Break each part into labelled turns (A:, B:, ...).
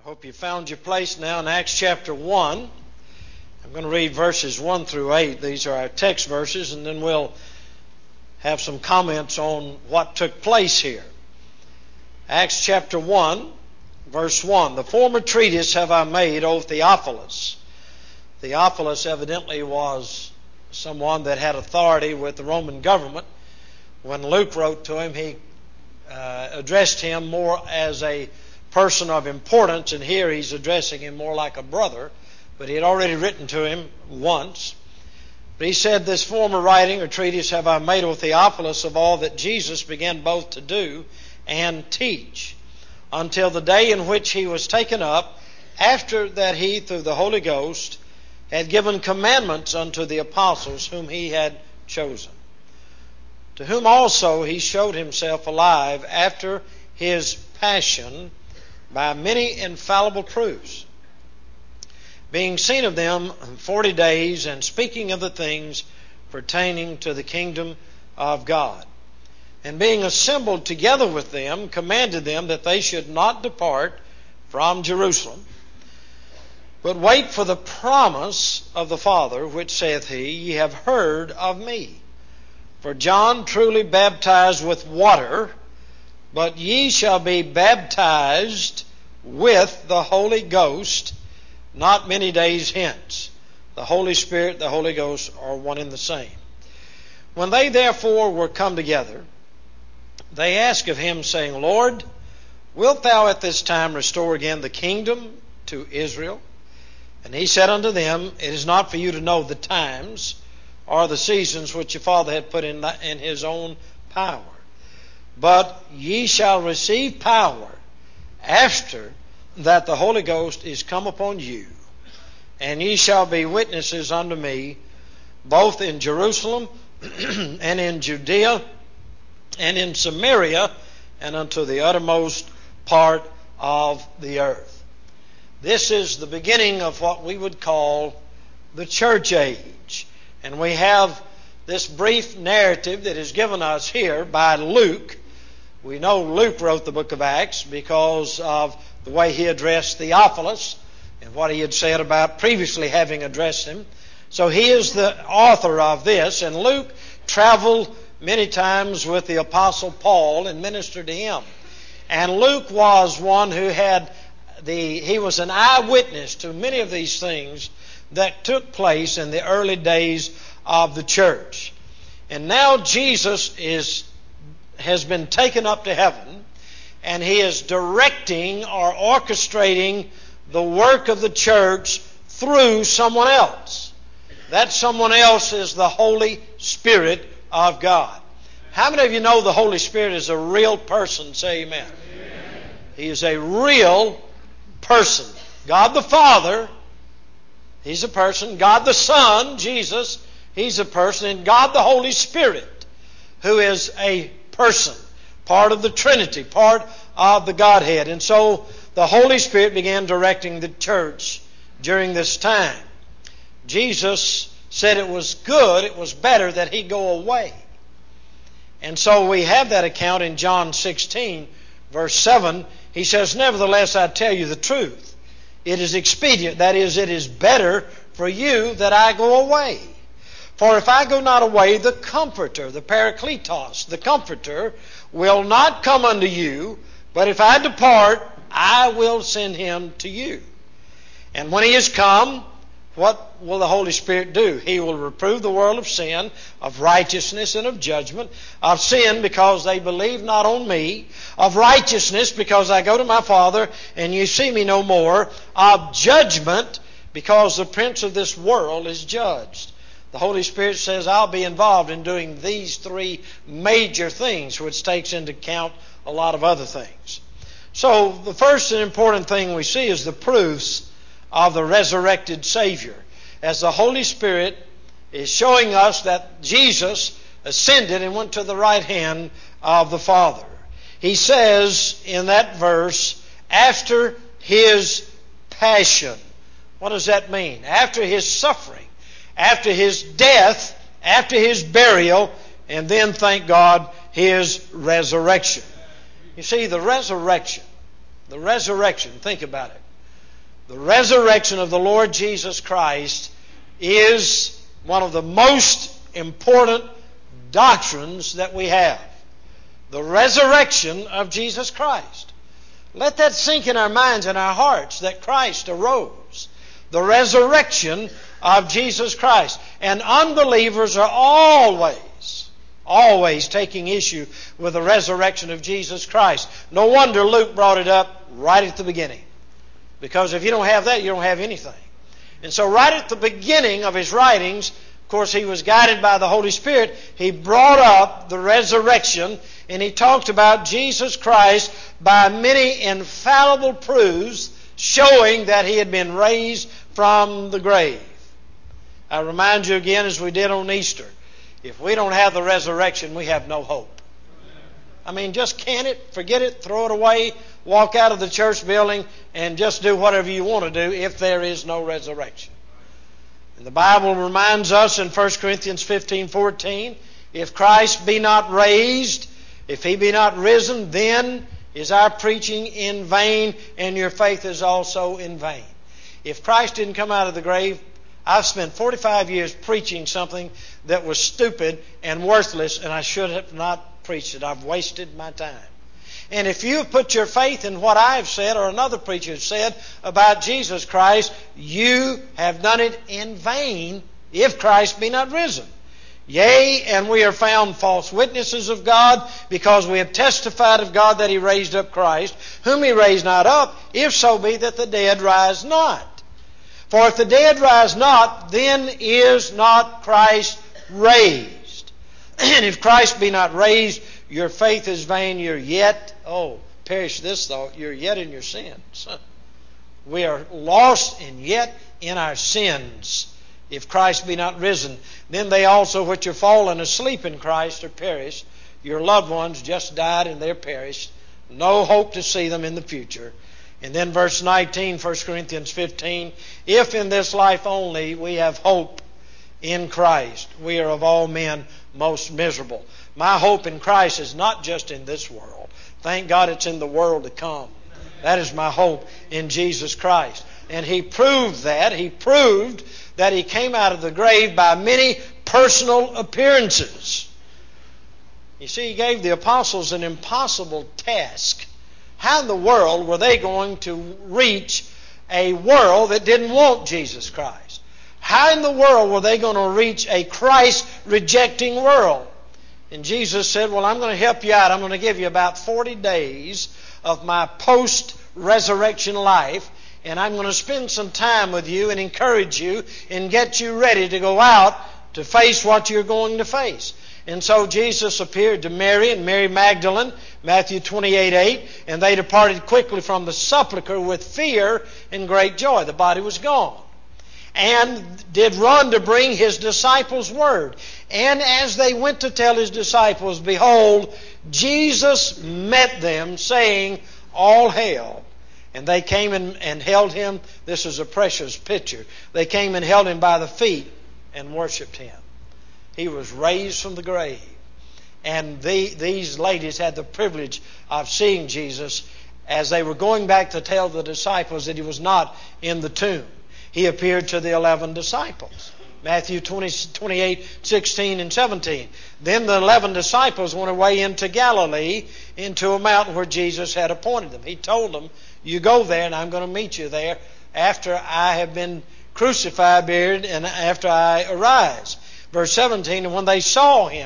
A: I hope you found your place now in Acts chapter 1. I'm going to read verses 1 through 8. These are our text verses, and then we'll have some comments on what took place here. Acts chapter 1, verse 1. The former treatise have I made, O Theophilus. Theophilus evidently was someone that had authority with the Roman government. When Luke wrote to him, he addressed him more as a person of importance, and here he's addressing him more like a brother, but he had already written to him once. But he said, this former writing or treatise have I made, O Theophilus, of all that Jesus began both to do and teach, until the day in which he was taken up, after that he, through the Holy Ghost, had given commandments unto the apostles whom he had chosen, to whom also he showed himself alive after his passion by many infallible proofs, being seen of them 40 days, and speaking of the things pertaining to the kingdom of God. And being assembled together with them, commanded them that they should not depart from Jerusalem, but wait for the promise of the Father, which saith he, Ye have heard of me. For John truly baptized with water, but ye shall be baptized with the Holy Ghost not many days hence. The Holy Spirit, the Holy Ghost are one and the same. When they therefore were come together, they asked of him, saying, Lord, wilt thou at this time restore again the kingdom to Israel? And he said unto them, It is not for you to know the times or the seasons which your Father had put in his own power. But ye shall receive power after that the Holy Ghost is come upon you, and ye shall be witnesses unto me, both in Jerusalem and in Judea and in Samaria, and unto the uttermost part of the earth. This is the beginning of what we would call the church age. And we have this brief narrative that is given us here by Luke. We know Luke wrote the book of Acts because of the way he addressed Theophilus and what he had said about previously having addressed him. So he is the author of this, and Luke traveled many times with the Apostle Paul and ministered to him. And Luke was one who he was an eyewitness to many of these things that took place in the early days of the church. And now Jesus has been taken up to heaven, and he is directing or orchestrating the work of the church through someone else. That someone else is the Holy Spirit of God. How many of you know the Holy Spirit is a real person? Say amen. Amen. He is a real person. God the Father, He's a person. God the Son, Jesus, He's a person. And God the Holy Spirit, who is a person, part of the Trinity, part of the Godhead. And so the Holy Spirit began directing the church during this time. Jesus said it was good, it was better that He go away. And so we have that account in John 16, verse 7. He says, Nevertheless, I tell you the truth. It is expedient, that is, it is better for you that I go away. For if I go not away, the Comforter, the Parakletos, the Comforter, will not come unto you, but if I depart, I will send him to you. And when he is come, what will the Holy Spirit do? He will reprove the world of sin, of righteousness, and of judgment. Of sin, because they believe not on me. Of righteousness, because I go to my Father, and you see me no more. Of judgment, because the prince of this world is judged. The Holy Spirit says, I'll be involved in doing these three major things, which takes into account a lot of other things. So the first and important thing we see is the proofs of the resurrected Savior. As the Holy Spirit is showing us that Jesus ascended and went to the right hand of the Father. He says in that verse, after His passion. What does that mean? After His suffering, after His death, after His burial, and then, thank God, His resurrection. You see, the resurrection, think about it. The resurrection of the Lord Jesus Christ is one of the most important doctrines that we have. The resurrection of Jesus Christ. Let that sink in our minds and our hearts that Christ arose. The resurrection of Jesus Christ. And unbelievers are always taking issue with the resurrection of Jesus Christ. No wonder Luke brought it up right at the beginning. Because if you don't have that, you don't have anything. And so right at the beginning of his writings, of course he was guided by the Holy Spirit, he brought up the resurrection and he talked about Jesus Christ by many infallible proofs showing that he had been raised from the grave. I remind you again, as we did on Easter, if we don't have the resurrection, we have no hope. I mean, just can it, forget it, throw it away, walk out of the church building, and just do whatever you want to do if there is no resurrection. And the Bible reminds us in 1 Corinthians 15:14, if Christ be not raised, if He be not risen, then is our preaching in vain, and your faith is also in vain. If Christ didn't come out of the grave, I've spent 45 years preaching something that was stupid and worthless, and I should have not preached it. I've wasted my time. And if you put your faith in what I've said or another preacher has said about Jesus Christ, you have done it in vain if Christ be not risen. Yea, and we are found false witnesses of God, because we have testified of God that He raised up Christ, whom He raised not up, if so be that the dead rise not. For if the dead rise not, then is not Christ raised. And if Christ be not raised, your faith is vain, you're yet, perish this thought, you're yet in your sins. We are lost and yet in our sins. If Christ be not risen, then they also which are fallen asleep in Christ are perished. Your loved ones just died and they're perished. No hope to see them in the future. And then verse 19, 1 Corinthians 15, if in this life only we have hope in Christ, we are of all men most miserable. My hope in Christ is not just in this world. Thank God it's in the world to come. That is my hope in Jesus Christ. And He proved that. He proved that He came out of the grave by many personal appearances. You see, He gave the apostles an impossible task. How in the world were they going to reach a world that didn't want Jesus Christ? How in the world were they going to reach a Christ-rejecting world? And Jesus said, well, I'm going to help you out. I'm going to give you about 40 days of my post-resurrection life, and I'm going to spend some time with you and encourage you and get you ready to go out to face what you're going to face. And so Jesus appeared to Mary and Mary Magdalene, Matthew 28:8, and they departed quickly from the sepulchre with fear and great joy. The body was gone. And did run to bring His disciples word. And as they went to tell His disciples, behold, Jesus met them, saying, all hail. And they came and held Him. This is a precious picture. They came and held Him by the feet and worshipped Him. He was raised from the grave. And these ladies had the privilege of seeing Jesus as they were going back to tell the disciples that He was not in the tomb. He appeared to the 11 disciples. Matthew 28:16 and 17. Then the 11 disciples went away into Galilee, into a mountain where Jesus had appointed them. He told them, you go there and I'm going to meet you there after I have been crucified, buried, and after I arise. Verse 17, and when they saw Him,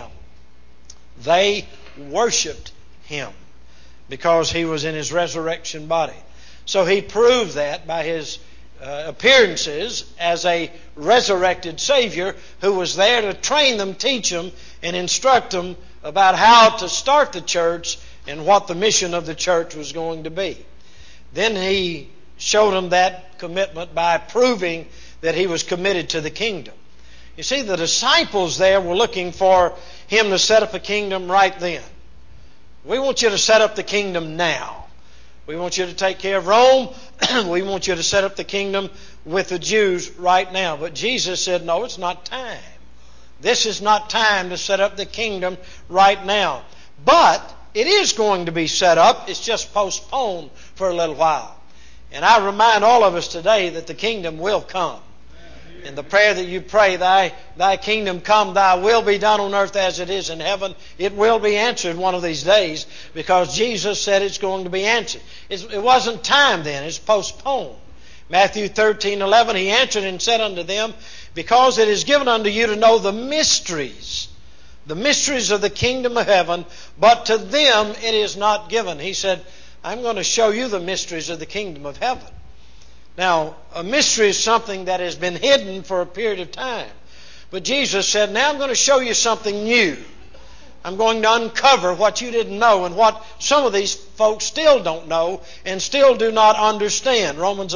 A: they worshipped Him because He was in His resurrection body. So He proved that by His appearances as a resurrected Savior who was there to train them, teach them, and instruct them about how to start the church and what the mission of the church was going to be. Then He showed them that commitment by proving that He was committed to the kingdom. You see, the disciples there were looking for Him to set up a kingdom right then. We want you to set up the kingdom now. We want you to take care of Rome. We want you to set up the kingdom with the Jews right now. But Jesus said, no, it's not time. This is not time to set up the kingdom right now. But it is going to be set up. It's just postponed for a little while. And I remind all of us today that the kingdom will come. And the prayer that you pray, thy kingdom come, thy will be done on earth as it is in heaven, it will be answered one of these days, because Jesus said it's going to be answered. It wasn't time then, it's postponed. Matthew 13:11, He answered and said unto them, because it is given unto you to know the mysteries of the kingdom of heaven, but to them it is not given. He said, I'm going to show you the mysteries of the kingdom of heaven. Now, a mystery is something that has been hidden for a period of time. But Jesus said, now I'm going to show you something new. I'm going to uncover what you didn't know and what some of these folks still don't know and still do not understand. Romans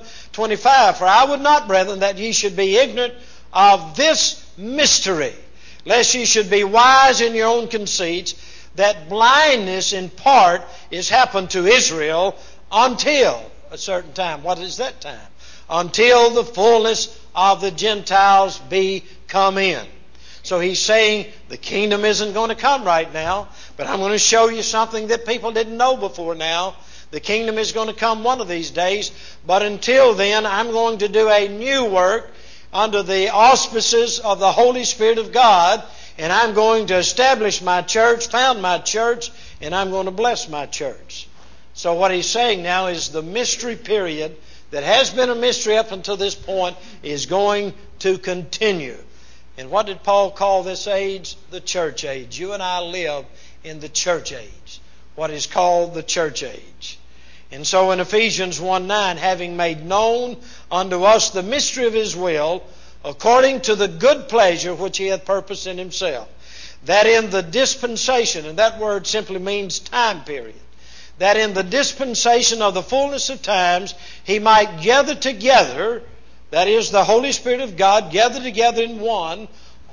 A: 11:25, for I would not, brethren, that ye should be ignorant of this mystery, lest ye should be wise in your own conceits, that blindness in part is happened to Israel until a certain time. What is that time? Until the fullness of the Gentiles be come in. So he's saying the kingdom isn't going to come right now, but I'm going to show you something that people didn't know before now. The kingdom is going to come one of these days, but until then I'm going to do a new work under the auspices of the Holy Spirit of God, and I'm going to establish my church, found my church, and I'm going to bless my church. So what he's saying now is the mystery period that has been a mystery up until this point is going to continue. And what did Paul call this age? The church age. You and I live in the church age, what is called the church age. And so in Ephesians 1:9, having made known unto us the mystery of His will, according to the good pleasure which He hath purposed in Himself, that in the dispensation, and that word simply means time period, that in the dispensation of the fullness of times He might gather together, that is, the Holy Spirit of God, gather together in one,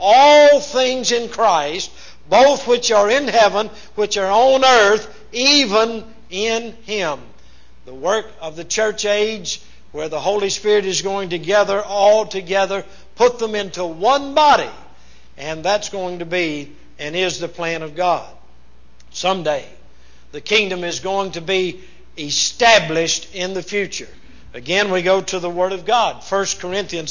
A: all things in Christ, both which are in heaven, which are on earth, even in Him. The work of the church age, where the Holy Spirit is going to gather all together, put them into one body, and that's going to be and is the plan of God. Someday, the kingdom is going to be established in the future. Again, we go to the Word of God. 1 Corinthians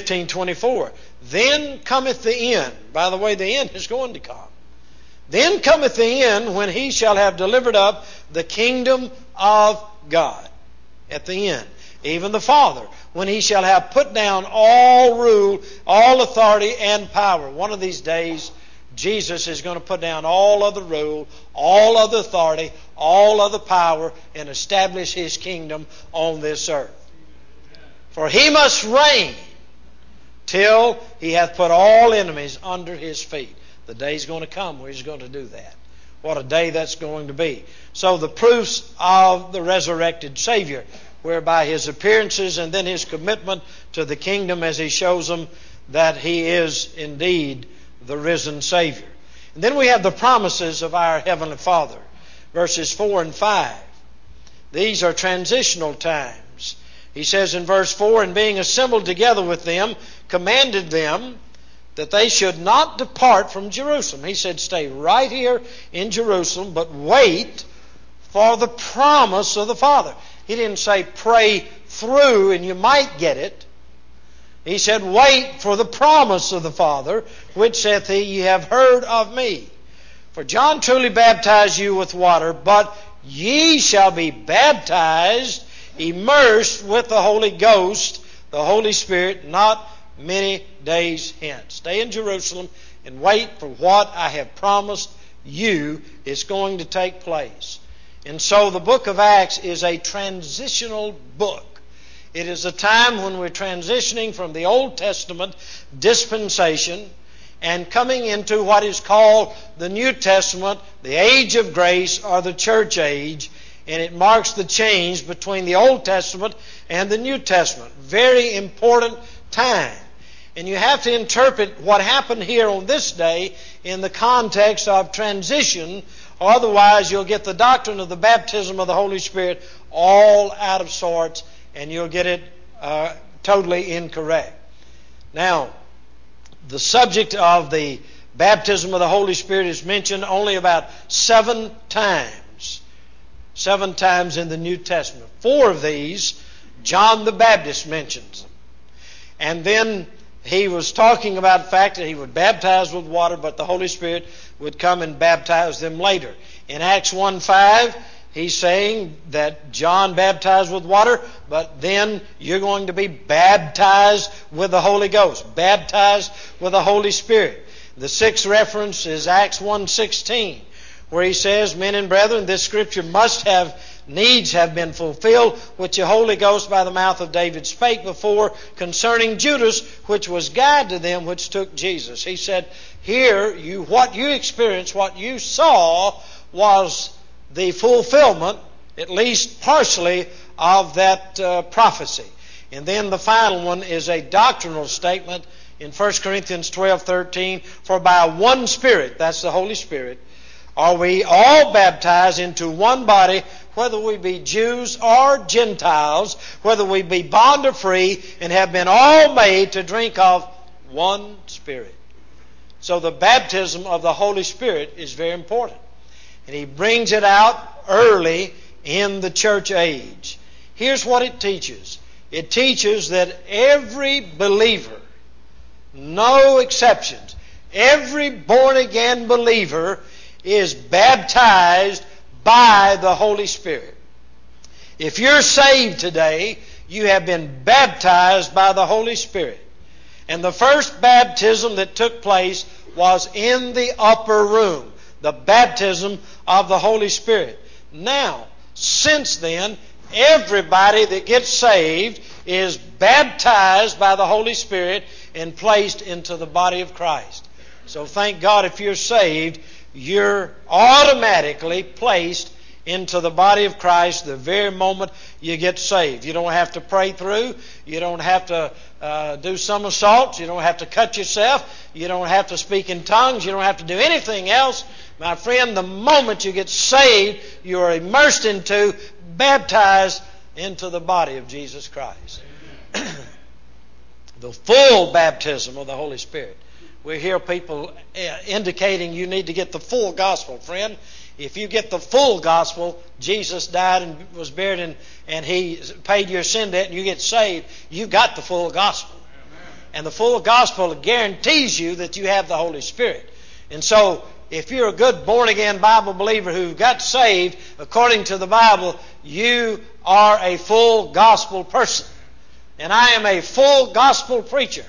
A: 15:24. Then cometh the end. By the way, the end is going to come. Then cometh the end, when He shall have delivered up the kingdom of God. At the end. Even the Father, when He shall have put down all rule, all authority and power. One of these days, Jesus is going to put down all other rule, all other authority, all other power, and establish His kingdom on this earth. For He must reign till He hath put all enemies under His feet. The day's going to come where He's going to do that. What a day that's going to be. So the proofs of the resurrected Savior, whereby His appearances and then His commitment to the kingdom as He shows them that He is indeed the risen Savior. And then we have the promises of our Heavenly Father. Verses 4 and 5. These are transitional times. He says in verse 4, and being assembled together with them, commanded them that they should not depart from Jerusalem. He said, stay right here in Jerusalem, but wait for the promise of the Father. He didn't say pray through and you might get it. He said, wait for the promise of the Father, which saith He, ye have heard of me. For John truly baptized you with water, but ye shall be baptized, immersed with the Holy Ghost, the Holy Spirit, not many days hence. Stay in Jerusalem and wait for what I have promised you is going to take place. And so the book of Acts is a transitional book. It is a time when we're transitioning from the Old Testament dispensation and coming into what is called the New Testament, the age of grace, or the church age. And it marks the change between the Old Testament and the New Testament. Very important time. And you have to interpret what happened here on this day in the context of transition, or otherwise you'll get the doctrine of the baptism of the Holy Spirit all out of sorts, and you'll get it totally incorrect. Now, the subject of the baptism of the Holy Spirit is mentioned only about 7 times. 7 times in the New Testament. 4 of these, John the Baptist mentions them. And then he was talking about the fact that he would baptize with water, but the Holy Spirit would come and baptize them later. In Acts 1:5, he's saying that John baptized with water, but then you're going to be baptized with the Holy Ghost, baptized with the Holy Spirit. The 6th reference is Acts 1:16, where he says, "Men and brethren, this scripture needs have been fulfilled, which the Holy Ghost by the mouth of David spake before concerning Judas, which was guide to them which took Jesus." He said, here, what you experienced, what you saw, was the fulfillment, at least partially, of that prophecy. And then the final one is a doctrinal statement in 1 Corinthians 12:13, "For by one Spirit," that's the Holy Spirit, "are we all baptized into one body, whether we be Jews or Gentiles, whether we be bond or free, and have been all made to drink of one Spirit." So the baptism of the Holy Spirit is very important. And he brings it out early in the church age. Here's what it teaches. It teaches that every believer, no exceptions, every born-again believer is baptized by the Holy Spirit. If you're saved today, you have been baptized by the Holy Spirit. And the first baptism that took place was in the upper room, the baptism of the Holy Spirit. Now, since then, everybody that gets saved is baptized by the Holy Spirit and placed into the body of Christ. So thank God, if you're saved, you're automatically placed into the body of Christ the very moment you get saved. You don't have to pray through. You don't have to do somersaults. You don't have to cut yourself. You don't have to speak in tongues. You don't have to do anything else. My friend, the moment you get saved, you are immersed into, baptized into the body of Jesus Christ. The full baptism of the Holy Spirit. We hear people indicating you need to get the full gospel, friend. If you get the full gospel, Jesus died and was buried and He paid your sin debt and you get saved, you've got the full gospel. And the full gospel guarantees you that you have the Holy Spirit. And so, if you're a good born-again Bible believer who got saved, according to the Bible, you are a full gospel person. And I am a full gospel preacher.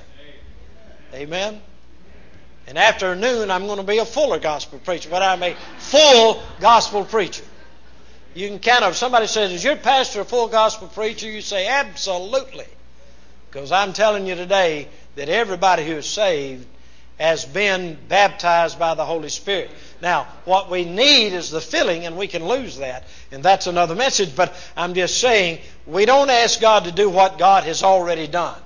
A: Amen. And after noon, I'm going to be a fuller gospel preacher, but I'm a full gospel preacher. You can count up. Somebody says, "Is your pastor a full gospel preacher?" You say, "Absolutely." Because I'm telling you today that everybody who is saved has been baptized by the Holy Spirit. Now, what we need is the filling, and we can lose that. And that's another message. But I'm just saying, we don't ask God to do what God has already done.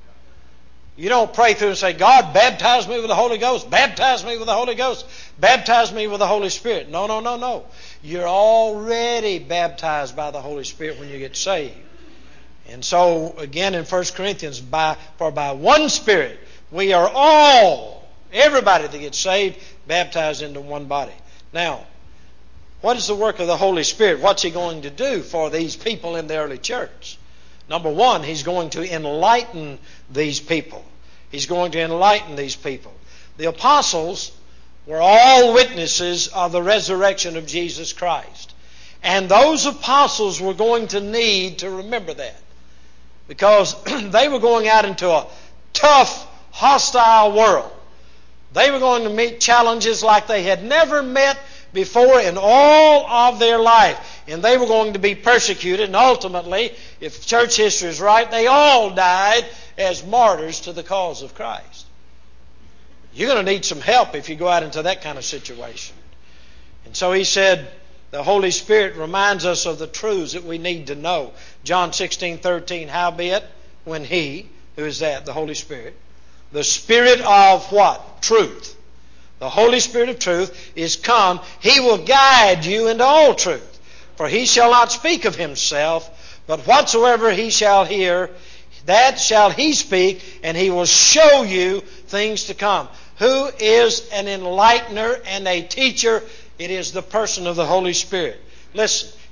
A: You don't pray through and say, "God, baptize me with the Holy Ghost, baptize me with the Holy Ghost, baptize me with the Holy Spirit." No, no, no, no. You're already baptized by the Holy Spirit when you get saved. And so, again in 1 Corinthians, for by one Spirit we are all, everybody that gets saved, baptized into one body. Now, what is the work of the Holy Spirit? What's He going to do for these people in the early church? Number one, He's going to enlighten these people. He's going to enlighten these people. The apostles were all witnesses of the resurrection of Jesus Christ. And those apostles were going to need to remember that. Because they were going out into a tough, hostile world. They were going to meet challenges like they had never met before in all of their life. And they were going to be persecuted. And ultimately, if church history is right, they all died as martyrs to the cause of Christ. You're going to need some help if you go out into that kind of situation. And so he said, the Holy Spirit reminds us of the truths that we need to know. John 16:13, "Howbeit, when He," who is that? The Holy Spirit. The Spirit of what? Truth. The Holy Spirit of truth is come. He will guide you into all truth. For He shall not speak of Himself, but whatsoever He shall hear, that shall He speak, and He will show you things to come. Who is an enlightener and a teacher? It is the person of the Holy Spirit. Listen,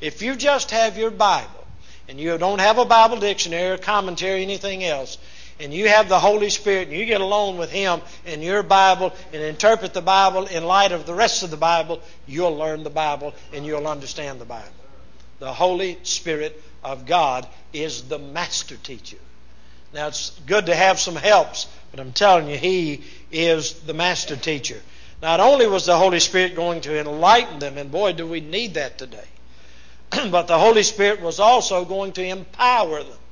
A: If you just have your Bible, and you don't have a Bible dictionary or commentary or anything else, and you have the Holy Spirit, and you get alone with Him in your Bible and interpret the Bible in light of the rest of the Bible, you'll learn the Bible and you'll understand the Bible. The Holy Spirit of God is the master teacher. Now, it's good to have some helps, but I'm telling you, He is the master teacher. Not only was the Holy Spirit going to enlighten them, and boy, do we need that today, but the Holy Spirit was also going to empower them.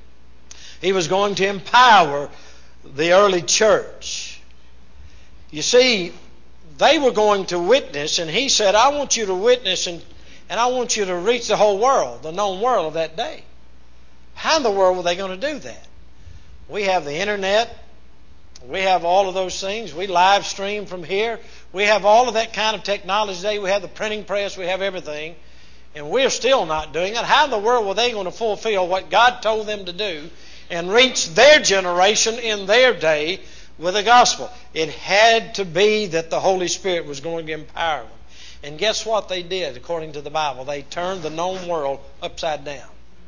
A: He was going to empower the early church. You see, they were going to witness, and He said, I want you to witness and I want you to reach the whole world, the known world of that day. How in the world were they going to do that? We have the internet. We have all of those things. We live stream from here. We have all of that kind of technology today. We have the printing press. We have everything. And we're still not doing it. How in the world were they going to fulfill what God told them to do and reach their generation in their day with the gospel? It had to be that the Holy Spirit was going to empower them. And guess what they did according to the Bible? They turned the known world upside down.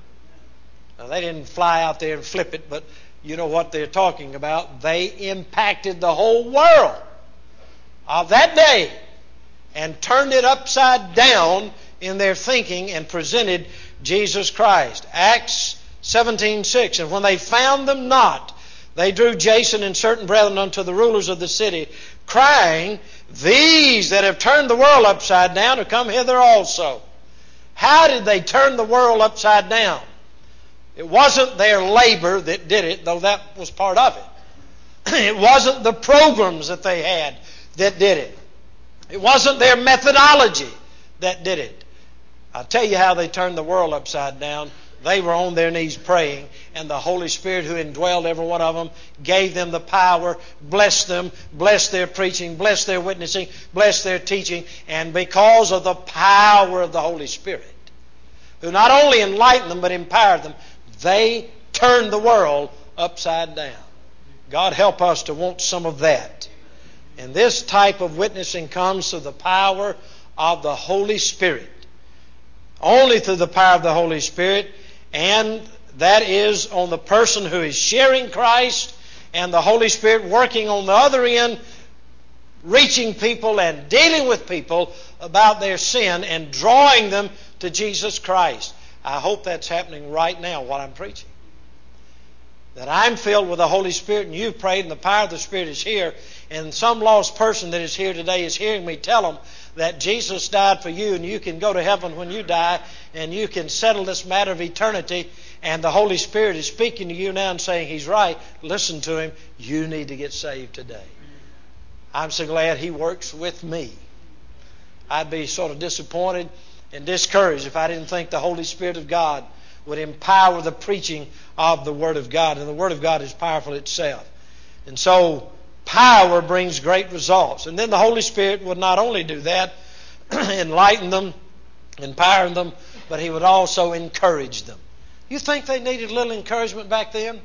A: Now, they didn't fly out there and flip it, but you know what they're talking about. They impacted the whole world of that day and turned it upside down in their thinking and presented Jesus Christ. Acts 17:6. And when they found them not, they drew Jason and certain brethren unto the rulers of the city, crying, These that have turned the world upside down have come hither also. How did they turn the world upside down? It wasn't their labor that did it, though that was part of it. It wasn't the programs that they had that did it. It wasn't their methodology that did it. I'll tell you how they turned the world upside down. They were on their knees praying, and the Holy Spirit who indwelled every one of them gave them the power, blessed them, blessed their preaching, blessed their witnessing, blessed their teaching. And because of the power of the Holy Spirit, who not only enlightened them but empowered them, they turned the world upside down. God help us to want some of that. And this type of witnessing comes through the power of the Holy Spirit. Only through the power of the Holy Spirit. And that is on the person who is sharing Christ and the Holy Spirit working on the other end, reaching people and dealing with people about their sin and drawing them to Jesus Christ. I hope that's happening right now while I'm preaching. That I'm filled with the Holy Spirit and you've prayed and the power of the Spirit is here. And some lost person that is here today is hearing me tell them that Jesus died for you and you can go to heaven when you die and you can settle this matter of eternity. And the Holy Spirit is speaking to you now and saying He's right. Listen to Him. You need to get saved today. I'm so glad He works with me. I'd be sort of disappointed and discouraged if I didn't think the Holy Spirit of God would empower the preaching of the Word of God. And the Word of God is powerful itself. And so power brings great results. And then the Holy Spirit would not only do that, enlighten them, empower them, but He would also encourage them. You think they needed a little encouragement back then?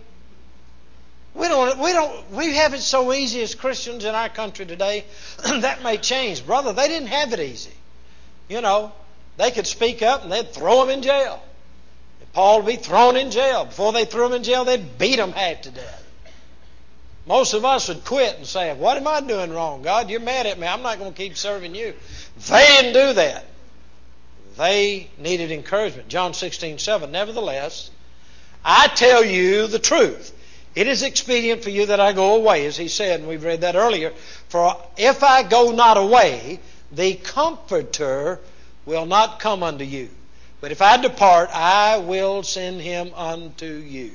A: We have it so easy as Christians in our country today. That may change. Brother, they didn't have it easy. You know, they could speak up and they'd throw them in jail. Paul would be thrown in jail. Before they threw him in jail, they'd beat him half to death. Most of us would quit and say, what am I doing wrong? God, you're mad at me. I'm not going to keep serving you. They didn't do that. They needed encouragement. John 16:7. Nevertheless, I tell you the truth. It is expedient for you that I go away, as He said, and we've read that earlier. For if I go not away, the Comforter will not come unto you. But if I depart, I will send Him unto you.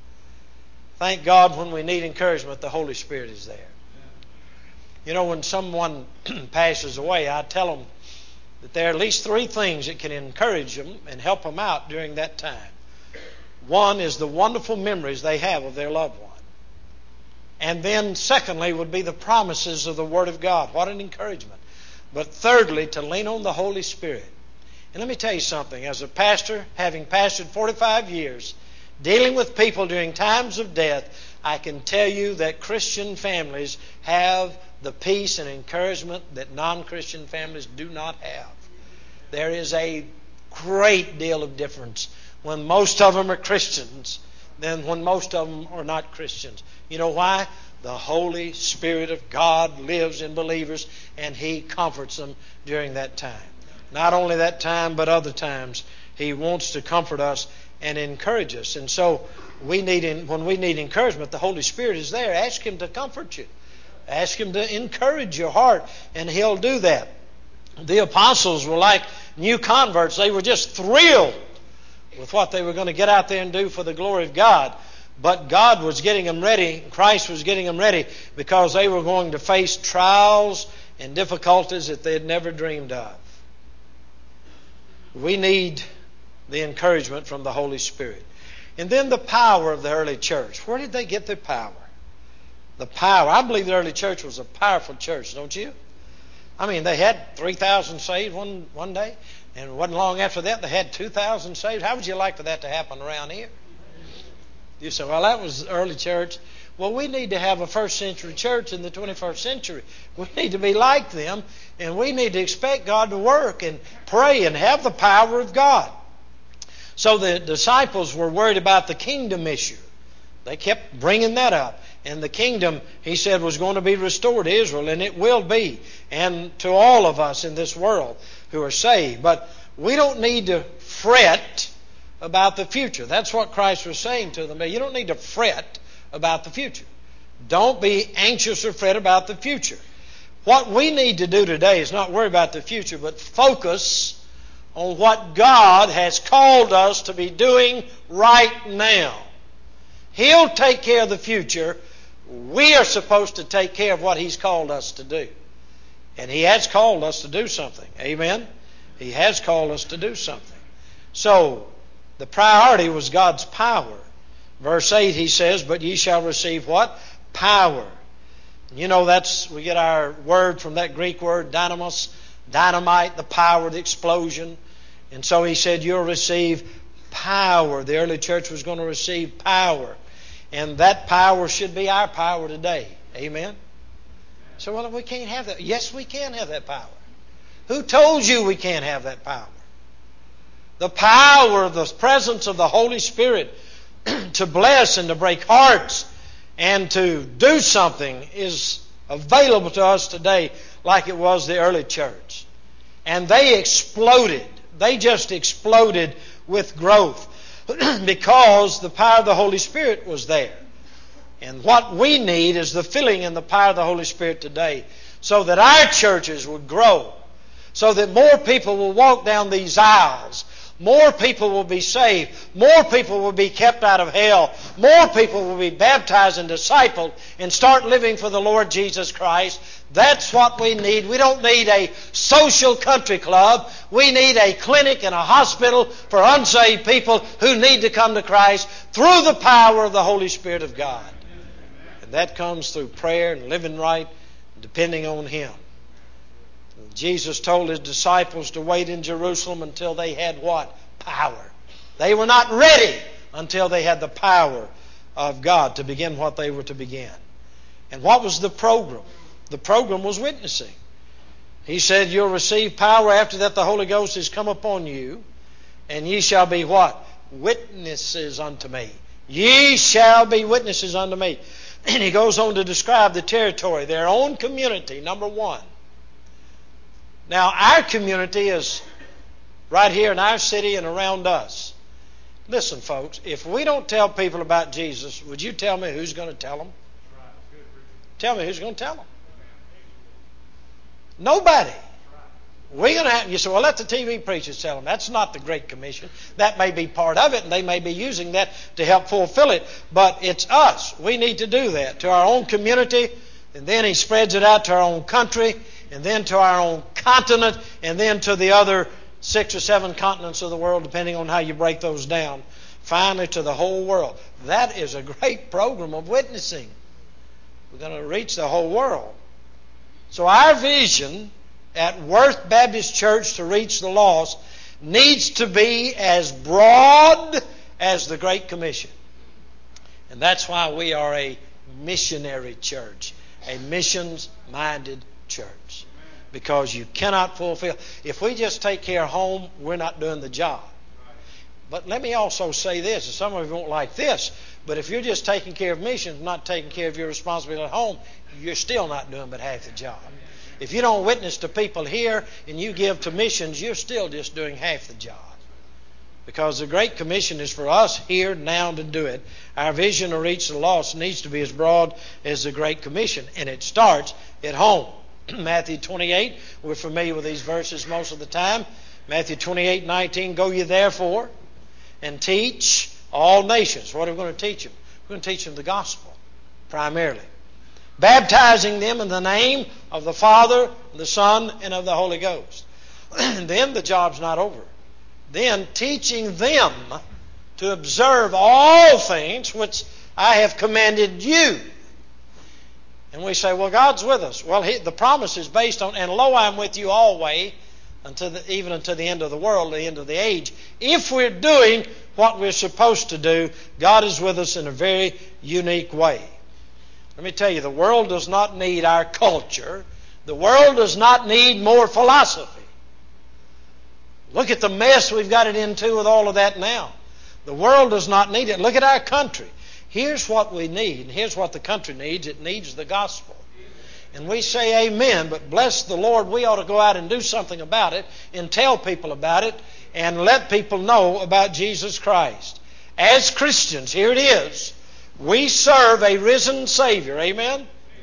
A: Thank God when we need encouragement, the Holy Spirit is there. You know, when someone passes away, I tell them that there are at least 3 things that can encourage them and help them out during that time. One is the wonderful memories they have of their loved one. And then secondly would be the promises of the Word of God. What an encouragement. But thirdly, to lean on the Holy Spirit. And let me tell you something. As a pastor, having pastored 45 years, dealing with people during times of death, I can tell you that Christian families have the peace and encouragement that non-Christian families do not have. There is a great deal of difference when most of them are Christians than when most of them are not Christians. You know why? The Holy Spirit of God lives in believers, and He comforts them during that time. Not only that time, but other times. He wants to comfort us and encourage us. And so when we need encouragement, the Holy Spirit is there. Ask Him to comfort you. Ask Him to encourage your heart, and He'll do that. The apostles were like new converts. They were just thrilled with what they were going to get out there and do for the glory of God. But God was getting them ready, Christ was getting them ready, because they were going to face trials and difficulties that they had never dreamed of. We need the encouragement from the Holy Spirit. And then the power of the early church. Where did they get their power? The power. I believe the early church was a powerful church, don't you? I mean, they had 3,000 saved one day, and it wasn't long after that they had 2,000 saved. How would you like for that to happen around here? You say, well, that was the early church. Well, we need to have a first century church in the 21st century. We need to be like them, and we need to expect God to work and pray and have the power of God. So the disciples were worried about the kingdom issue. They kept bringing that up. And the kingdom, He said, was going to be restored to Israel, and it will be, and to all of us in this world who are saved. But we don't need to fret about the future. That's what Christ was saying to them. You don't need to fret about the future. Don't be anxious or fret about the future. What we need to do today is not worry about the future, but focus on what God has called us to be doing right now. He'll take care of the future. We are supposed to take care of what He's called us to do. And He has called us to do something. Amen? He has called us to do something. So, the priority was God's power. Verse 8, He says, but ye shall receive what? Power. You know, we get our word from that Greek word, dynamos, dynamite, the power, the explosion. And so He said, you'll receive power. The early church was going to receive power. And that power should be our power today. Amen? So, well, we can't have that. Yes, we can have that power. Who told you we can't have that power? The power of the presence of the Holy Spirit to bless and to break hearts and to do something is available to us today like it was the early church. And they exploded. They just exploded with growth because the power of the Holy Spirit was there. And what we need is the filling and the power of the Holy Spirit today so that our churches would grow, so that more people will walk down these aisles. More people will be saved. More people will be kept out of hell. More people will be baptized and discipled and start living for the Lord Jesus Christ. That's what we need. We don't need a social country club. We need a clinic and a hospital for unsaved people who need to come to Christ through the power of the Holy Spirit of God. And that comes through prayer and living right and depending on Him. Jesus told His disciples to wait in Jerusalem until they had what? Power. They were not ready until they had the power of God to begin what they were to begin. And what was the program? The program was witnessing. He said, you'll receive power after that the Holy Ghost has come upon you, and ye shall be what? Witnesses unto me. Ye shall be witnesses unto me. And He goes on to describe the territory, their own community, number one. Now, our community is right here in our city and around us. Listen, folks, if we don't tell people about Jesus, would you tell me who's going to tell them? Tell me who's going to tell them. Nobody. We're going to have, you say, well, let the TV preachers tell them. That's not the Great Commission. That may be part of it, and they may be using that to help fulfill it. But it's us. We need to do that to our own community, and then He spreads it out to our own country, and then to our own continent, and then to the other 6 or 7 continents of the world, depending on how you break those down. Finally, to the whole world. That is a great program of witnessing. We're going to reach the whole world. So our vision at Worth Baptist Church to reach the lost needs to be as broad as the Great Commission. And that's why we are a missionary church, a missions-minded church. because you cannot fulfill. If we just take care of home, we're not doing the job. But let me also say this, and some of you won't like this, but if you're just taking care of missions, not taking care of your responsibility at home, you're still not doing but half the job. If you don't witness to people here and you give to missions, you're still just doing half the job. Because the Great Commission is for us here now to do it. Our vision to reach the lost needs to be as broad as the Great Commission, and it starts at home. Matthew 28, we're familiar with these verses most of the time. Matthew 28:19, go ye therefore and teach all nations. What are we going to teach them? We're going to teach them the gospel, primarily. Baptizing them in the name of the Father, the Son, and of the Holy Ghost. And then the job's not over. Then teaching them to observe all things which I have commanded you. And we say, well, God's with us. Well, the promise is based on, and lo, I'm with you always, even until the end of the world, the end of the age. If we're doing what we're supposed to do, God is with us in a very unique way. Let me tell you, the world does not need our culture. The world does not need more philosophy. Look at the mess we've got it into with all of that now. The world does not need it. Look at our country. Here's what we need, and here's what the country needs. It needs the gospel. And we say amen, but bless the Lord, we ought to go out and do something about it and tell people about it and let people know about Jesus Christ. As Christians, here it is, we serve a risen Savior. Amen?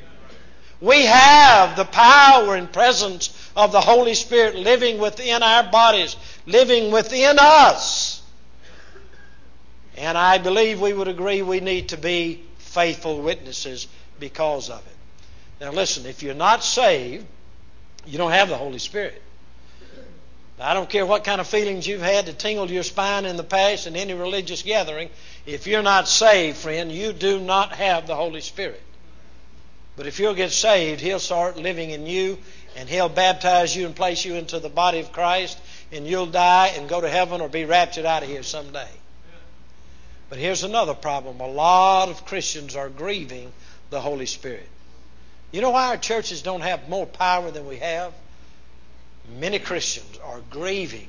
A: We have the power and presence of the Holy Spirit living within our bodies, living within us. And I believe we would agree we need to be faithful witnesses because of it. Now listen, if you're not saved, you don't have the Holy Spirit. Now, I don't care what kind of feelings you've had that tingled your spine in the past in any religious gathering. If you're not saved, friend, you do not have the Holy Spirit. But if you'll get saved, He'll start living in you, and He'll baptize you and place you into the body of Christ, and you'll die and go to heaven or be raptured out of here someday. But here's another problem. A lot of Christians are grieving the Holy Spirit. You know why our churches don't have more power than we have? Many Christians are grieving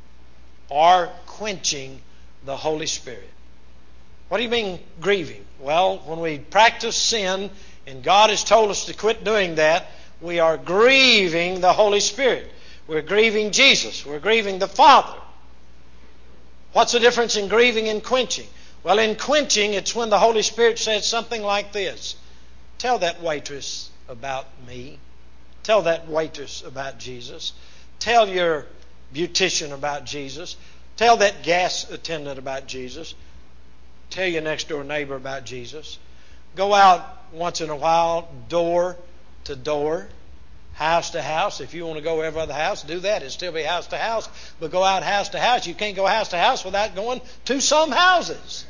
A: or quenching the Holy Spirit. What do you mean grieving? Well, when we practice sin and God has told us to quit doing that, we are grieving the Holy Spirit. We're grieving Jesus. We're grieving the Father. What's the difference in grieving and quenching? Well, in quenching, it's when the Holy Spirit says something like this. Tell that waitress about me. Tell that waitress about Jesus. Tell your beautician about Jesus. Tell that gas attendant about Jesus. Tell your next door neighbor about Jesus. Go out once in a while, door to door, house to house. If you want to go every other house, do that. It'll still be house to house. But go out house to house. You can't go house to house without going to some houses.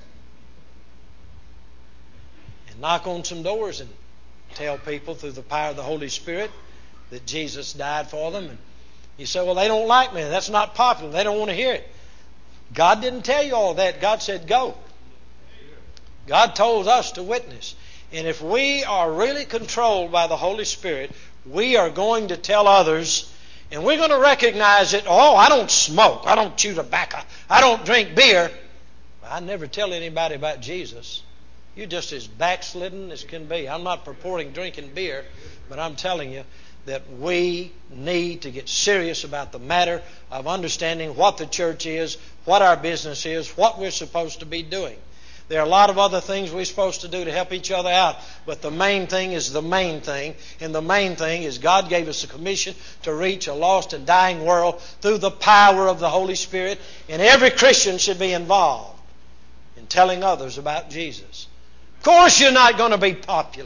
A: And knock on some doors and tell people through the power of the Holy Spirit that Jesus died for them. And you say, well, they don't like me. That's not popular. They don't want to hear it. God didn't tell you all that. God said go. God told us to witness. And if we are really controlled by the Holy Spirit, we are going to tell others, and we're going to recognize it. Oh, I don't smoke. I don't chew tobacco. I don't drink beer. I never tell anybody about Jesus. You're just as backslidden as can be. I'm not purporting drinking beer, but I'm telling you that we need to get serious about the matter of understanding what the church is, what our business is, what we're supposed to be doing. There are a lot of other things we're supposed to do to help each other out, but the main thing is the main thing, and the main thing is God gave us a commission to reach a lost and dying world through the power of the Holy Spirit, and every Christian should be involved in telling others about Jesus. Of course you're not going to be popular.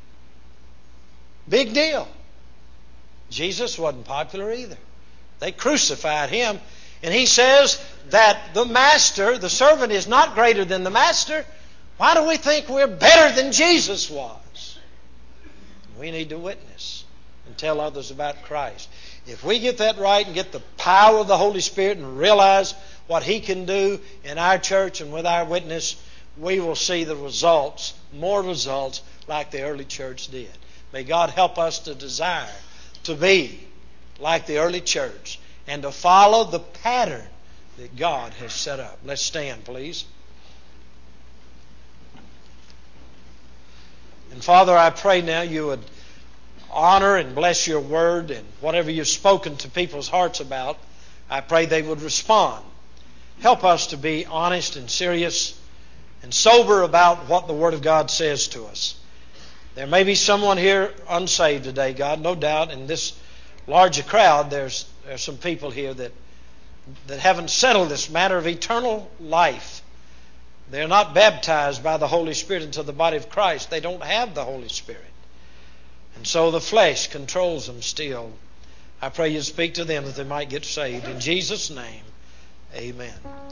A: Big deal. Jesus wasn't popular either. They crucified Him. And He says that the master, the servant, is not greater than the master. Why do we think we're better than Jesus was? We need to witness and tell others about Christ. If we get that right and get the power of the Holy Spirit and realize what He can do in our church and with our witness, we will see the results, more results like the early church did. May God help us to desire to be like the early church and to follow the pattern that God has set up. Let's stand, please. And Father, I pray now you would honor and bless your word, and whatever you've spoken to people's hearts about, I pray they would respond. Help us to be honest and serious and sober about what the Word of God says to us. There may be someone here unsaved today, God, no doubt. In this larger crowd, there's some people here that haven't settled this matter of eternal life. They're not baptized by the Holy Spirit into the body of Christ. They don't have the Holy Spirit. And so the flesh controls them still. I pray you speak to them that they might get saved. In Jesus' name, amen.